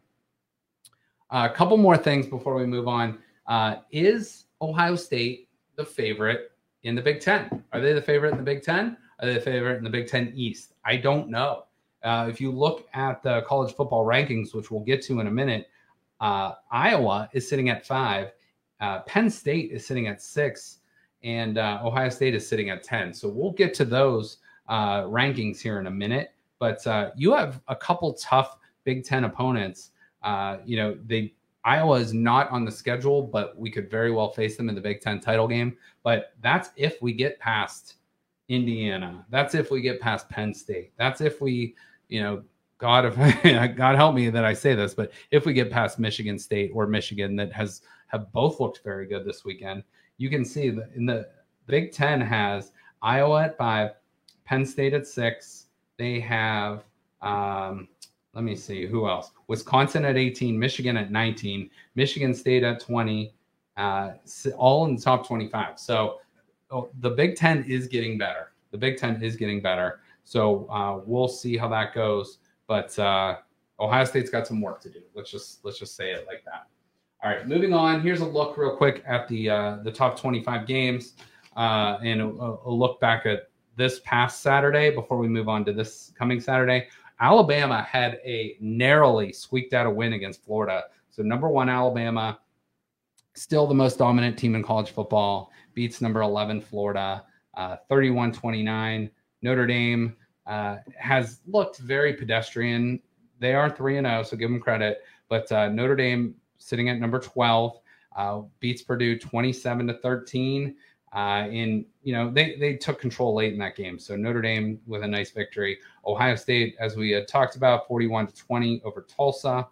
Uh, a couple more things before we move on. Uh, is Ohio State the favorite in the Big Ten? Are they the favorite in the Big Ten? Are they the favorite in the Big Ten East? I don't know. Uh, if you look at the college football rankings, which we'll get to in a minute, uh, Iowa is sitting at five. Uh, Penn State is sitting at six. And uh, Ohio State is sitting at ten. So we'll get to those uh, rankings here in a minute. But uh, you have a couple tough Big Ten opponents. Uh, you know, they Iowa is not on the schedule, but we could very well face them in the Big Ten title game. But that's if we get past Indiana. That's if we get past Penn State. That's if we, you know, God, if God help me that I say this, but if we get past Michigan State or Michigan that has have both looked very good this weekend. You can see that in the Big Ten has Iowa at five, Penn State at six. They have, um, let me see, who else? Wisconsin at eighteen, Michigan at nineteen, Michigan State at twenty, uh, all in the top twenty-five. So oh, the Big Ten is getting better. The Big Ten is getting better. So uh, we'll see how that goes. But uh, Ohio State's got some work to do. Let's just let's just say it like that. All right, moving on. Here's a look real quick at the uh, the top twenty-five games uh, and a, a look back at this past Saturday before we move on to this coming Saturday. Alabama had a narrowly squeaked out a win against Florida. So number one, Alabama, still the most dominant team in college football, beats number eleven, Florida, uh, thirty-one twenty-nine. Notre Dame uh, has looked very pedestrian. They are three and oh, so give them credit. But uh, Notre Dame sitting at number twelve, uh, beats Purdue twenty-seven to thirteen. Uh, in you know they they took control late in that game, so Notre Dame with a nice victory. Ohio State, as we had talked about, forty-one to twenty over Tulsa.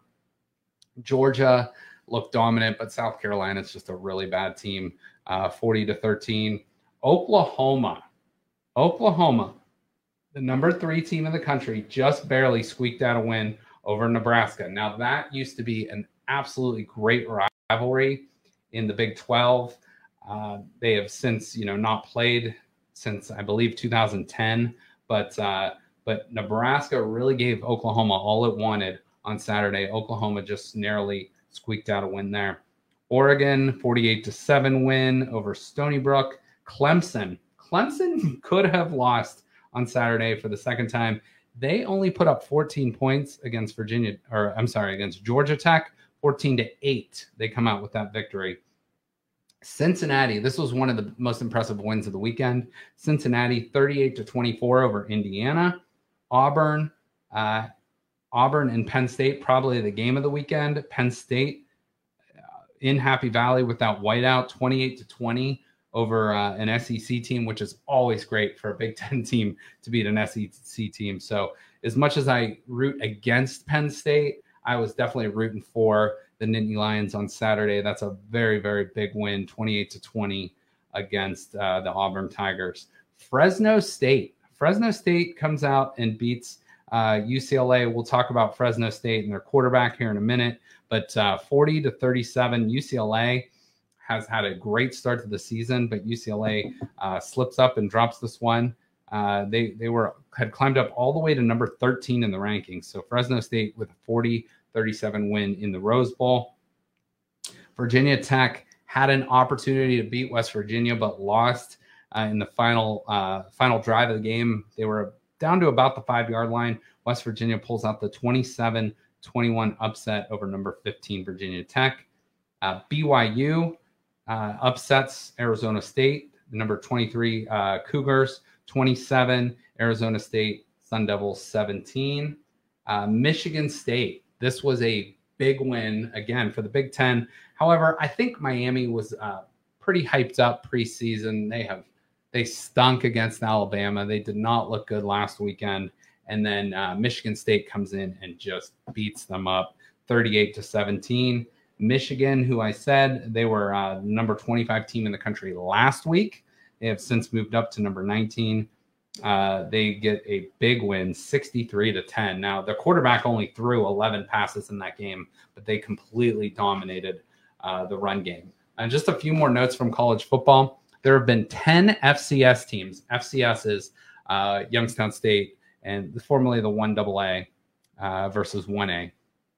Georgia looked dominant, but South Carolina is just a really bad team, uh, forty to thirteen. Oklahoma, Oklahoma, the number three team in the country, just barely squeaked out a win over Nebraska. Now that used to be an absolutely great rivalry in the Big twelve. Uh, they have since, you know, not played since I believe two thousand ten, but uh, but Nebraska really gave Oklahoma all it wanted on Saturday. Oklahoma just narrowly squeaked out a win there. Oregon, forty-eight to seven win over Stony Brook. Clemson, Clemson could have lost on Saturday for the second time. They only put up fourteen points against Virginia, or I'm sorry, against Georgia Tech. fourteen to eight, they come out with that victory. Cincinnati, this was one of the most impressive wins of the weekend. Cincinnati, thirty-eight to twenty-four over Indiana. Auburn, uh, Auburn and Penn State, probably the game of the weekend. Penn State uh, in Happy Valley without whiteout, twenty-eight to twenty over uh, an S E C team, which is always great for a Big Ten team to beat an S E C team. So as much as I root against Penn State, I was definitely rooting for the Nittany Lions on Saturday. That's a very, very big win, twenty-eight to twenty against uh, the Auburn Tigers. Fresno State. Fresno State comes out and beats uh, U C L A. We'll talk about Fresno State and their quarterback here in a minute. But uh, forty to thirty-seven, U C L A has had a great start to the season, but U C L A uh, slips up and drops this one. Uh, they they were had climbed up all the way to number thirteen in the rankings. So Fresno State with a forty thirty-seven win in the Rose Bowl. Virginia Tech had an opportunity to beat West Virginia, but lost uh, in the final uh, final drive of the game. They were down to about the five-yard line. West Virginia pulls out the twenty-seven twenty-one upset over number fifteen Virginia Tech. Uh, B Y U uh, upsets Arizona State, the number twenty-three uh, Cougars, twenty-seven, Arizona State Sun Devils seventeen. Uh, Michigan State, this was a big win again for the Big Ten. However, I think Miami was uh, pretty hyped up preseason. They have they stunk against Alabama. They did not look good last weekend. And then uh, Michigan State comes in and just beats them up thirty-eight to seventeen. Michigan, who I said they were uh, number twenty-five team in the country last week. They have since moved up to number nineteen. Uh, they get a big win, sixty-three to ten. Now, the quarterback only threw eleven passes in that game, but they completely dominated uh, the run game. And just a few more notes from college football. There have been ten F C S teams. F C S is uh, Youngstown State, and formerly the one double A uh, versus one A.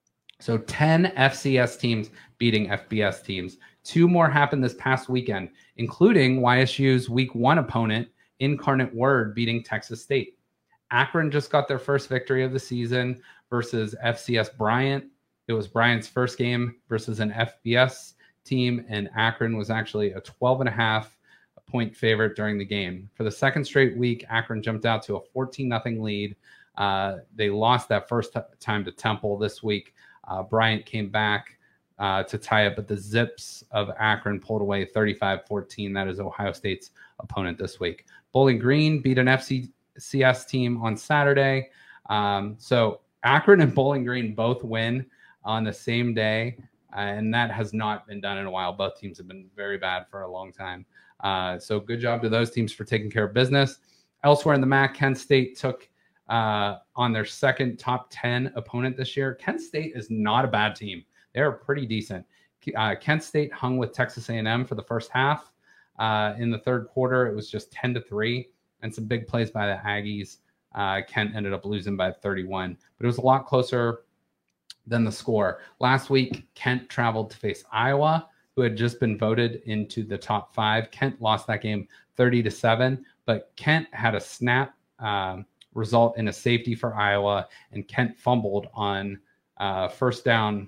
So ten F C S teams beating F B S teams. Two more happened this past weekend, including Y S U's week one opponent, Incarnate Word, beating Texas State. Akron just got their first victory of the season versus F C S Bryant. It was Bryant's first game versus an F B S team, and Akron was actually a twelve and a half point favorite during the game. For the second straight week, Akron jumped out to a fourteen nothing lead. Uh, they lost that first t- time to Temple this week. Uh, Bryant came back uh, to tie it, but the Zips of Akron pulled away thirty-five fourteen. That is Ohio State's opponent this week. Bowling Green beat an F C S team on Saturday. Um, so Akron and Bowling Green both win on the same day, uh, and that has not been done in a while. Both teams have been very bad for a long time. Uh, so good job to those teams for taking care of business. Elsewhere in the M A C, Kent State took uh, on their second top ten opponent this year. Kent State is not a bad team. They're pretty decent. Uh, Kent State hung with Texas A and M for the first half. Uh, in the third quarter, it was just ten to three, and some big plays by the Aggies. Uh, Kent ended up losing by thirty-one, but it was a lot closer than the score. Last week, Kent traveled to face Iowa, who had just been voted into the top five. Kent lost that game thirty to seven, but Kent had a snap um, result in a safety for Iowa, and Kent fumbled on uh, first down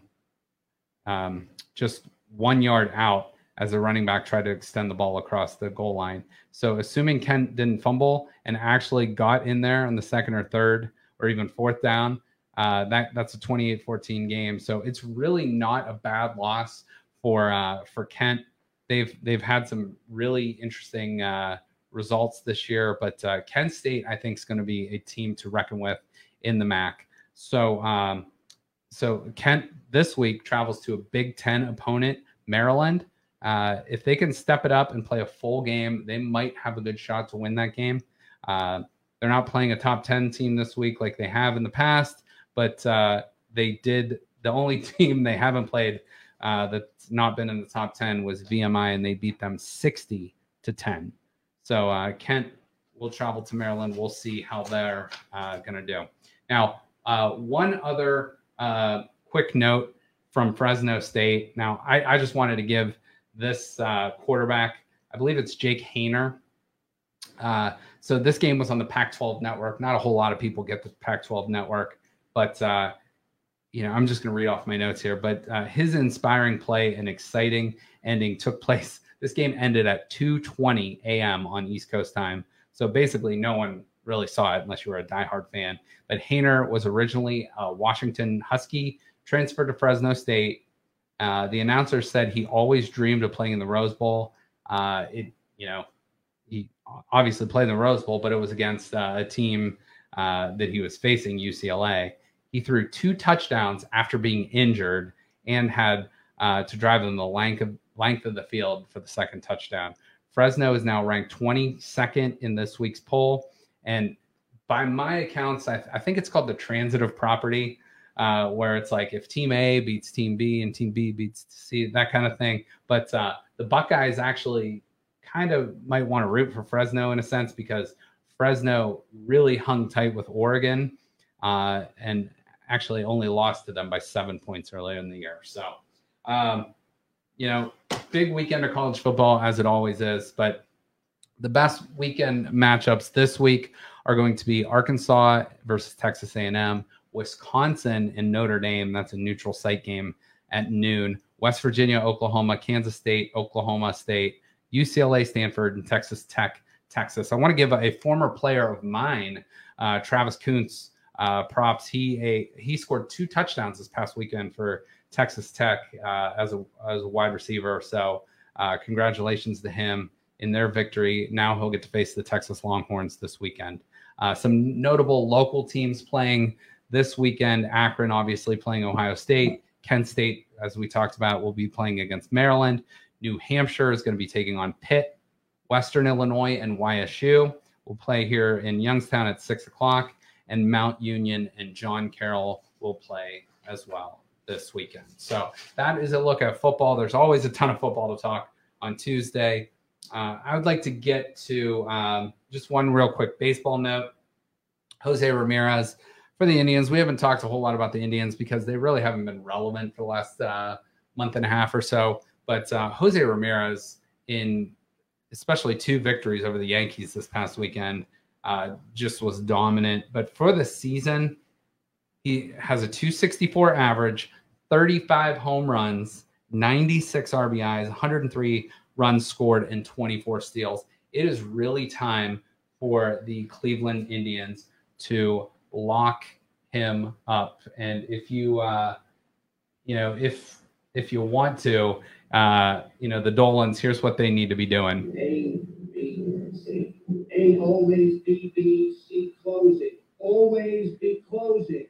um, just one yard out as the running back tried to extend the ball across the goal line. So assuming Kent didn't fumble and actually got in there on the second or third or even fourth down, uh, that that's a twenty-eight fourteen game. So it's really not a bad loss for uh, for Kent. They've they've had some really interesting uh, results this year, but uh, Kent State, I think, is going to be a team to reckon with in the M A C. So um, so Kent this week travels to a Big Ten opponent, Maryland. Uh, if they can step it up and play a full game, they might have a good shot to win that game. Uh, they're not playing a top ten team this week like they have in the past, but uh, they did. The only team they haven't played uh, that's not been in the top ten was V M I, and they beat them sixty to ten. So uh, Kent will travel to Maryland. We'll see how they're uh, going to do. Now, uh, one other uh, quick note from Fresno State. Now, I, I just wanted to give this uh, quarterback, I believe it's Jake Haener. Uh, so this game was on the Pac twelve network. Not a whole lot of people get the Pac twelve network, but uh, you know, I'm just going to read off my notes here. But uh, his inspiring play and exciting ending took place. This game ended at two twenty a.m. on East Coast time. So basically, no one really saw it unless you were a diehard fan. But Haener was originally a Washington Husky, transferred to Fresno State. Uh, the announcer said he always dreamed of playing in the Rose Bowl. Uh, it, you know, he obviously played in the Rose Bowl, but it was against uh, a team uh, that he was facing, U C L A. He threw two touchdowns after being injured and had uh, to drive them the length of, length of the field for the second touchdown. Fresno is now ranked twenty-second in this week's poll. And by my accounts, I, I think it's called the transitive property, uh, where it's like if team A beats team B and team B beats C, that kind of thing. But uh, the Buckeyes actually kind of might want to root for Fresno in a sense, because Fresno really hung tight with Oregon. Uh, and actually only lost to them by seven points earlier in the year. So, um, you know, big weekend of college football, as it always is. But the best weekend matchups this week are going to be Arkansas versus Texas A and M, Wisconsin and Notre Dame. That's a neutral site game at noon. West Virginia, Oklahoma, Kansas State, Oklahoma State, U C L A, Stanford, and Texas Tech, Texas. I want to give a, a former player of mine, uh, Travis Kuntz, uh, props. He a he scored two touchdowns this past weekend for Texas Tech uh, as a as a wide receiver. So uh, congratulations to him in their victory. Now he'll get to face the Texas Longhorns this weekend. Uh, some notable local teams playing this weekend: Akron, obviously, playing Ohio State. Kent State, as we talked about, will be playing against Maryland. New Hampshire is going to be taking on Pitt. Western Illinois and Y S U will play here in Youngstown at six o'clock. And Mount Union and John Carroll will play as well this weekend. So that is a look at football. There's always a ton of football to talk on Tuesday. Uh, I would like to get to um, just one real quick baseball note. Jose Ramirez for the Indians. We haven't talked a whole lot about the Indians because they really haven't been relevant for the last uh, month and a half or so. But uh, Jose Ramirez, in especially two victories over the Yankees this past weekend, uh, just was dominant. But for the season, he has a two sixty-four average, thirty-five home runs, ninety-six R B Is, one hundred three runs scored, and twenty-four steals. It is really time for the Cleveland Indians to lock him up. And if you, uh, you know, if if you want to, uh, you know, the Dolans, here's what they need to be doing. A, B, C. A, always B, B, C, closing. Always be closing.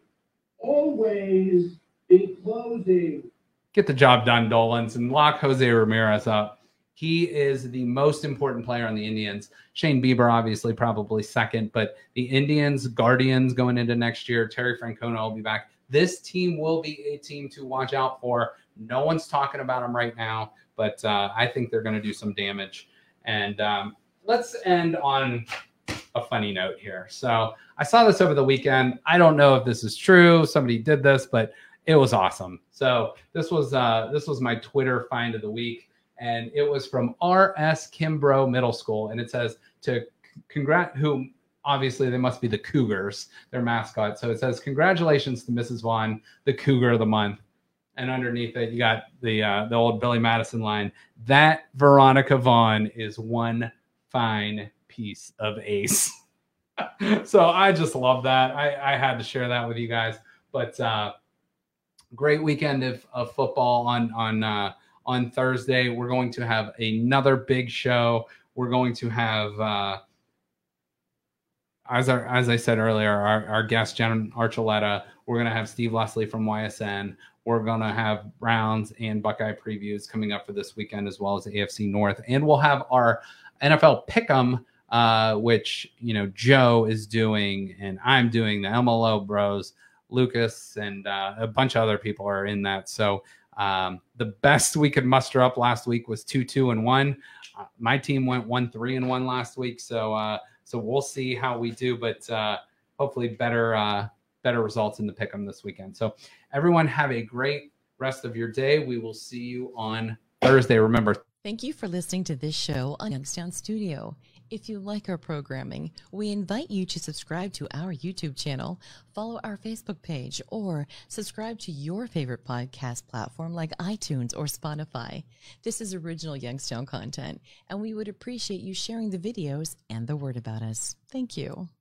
Always be closing. Get the job done, Dolans, and lock Jose Ramirez up. He is the most important player on the Indians. Shane Bieber, obviously, probably second, but the Indians, Guardians going into next year, Terry Francona will be back. This team will be a team to watch out for. No one's talking about them right now, but uh, I think they're going to do some damage. And um, let's end on a funny note here. So I saw this over the weekend. I don't know if this is true. Somebody did this, but it was awesome. So this was uh, this was my Twitter find of the week. And it was from R S Kimbrough Middle School. And it says to congrat, who obviously they must be the Cougars, their mascot. So it says, congratulations to Missus Vaughn, the Cougar of the month. And underneath it, you got the uh, the old Billy Madison line. That Veronica Vaughn is one fine piece of ace. So I just love that. I, I had to share that with you guys. But uh, great weekend of, of football on on uh, on Thursday. We're going to have another big show. We're going to have, uh, as our, as I said earlier, our, our guest Jen Archuleta. We're going to have Steve Leslie from Y S N. We're going to have Browns and Buckeye previews coming up for this weekend, as well as A F C North. And we'll have our N F L Pick'em, uh, which, you know, Joe is doing and I'm doing, the M L O Bros, Lucas, and uh, a bunch of other people are in that. So um, the best we could muster up last week was two, two, and one. Uh, my team went one, three, and one last week. So uh, so we'll see how we do, but uh, hopefully better uh, better results in the Pick'em this weekend. So everyone have a great rest of your day. We will see you on Thursday. Remember. Thank you for listening to this show on Youngstown Studio. If you like our programming, we invite you to subscribe to our YouTube channel, follow our Facebook page, or subscribe to your favorite podcast platform like iTunes or Spotify. This is original Youngstown content, and we would appreciate you sharing the videos and the word about us. Thank you.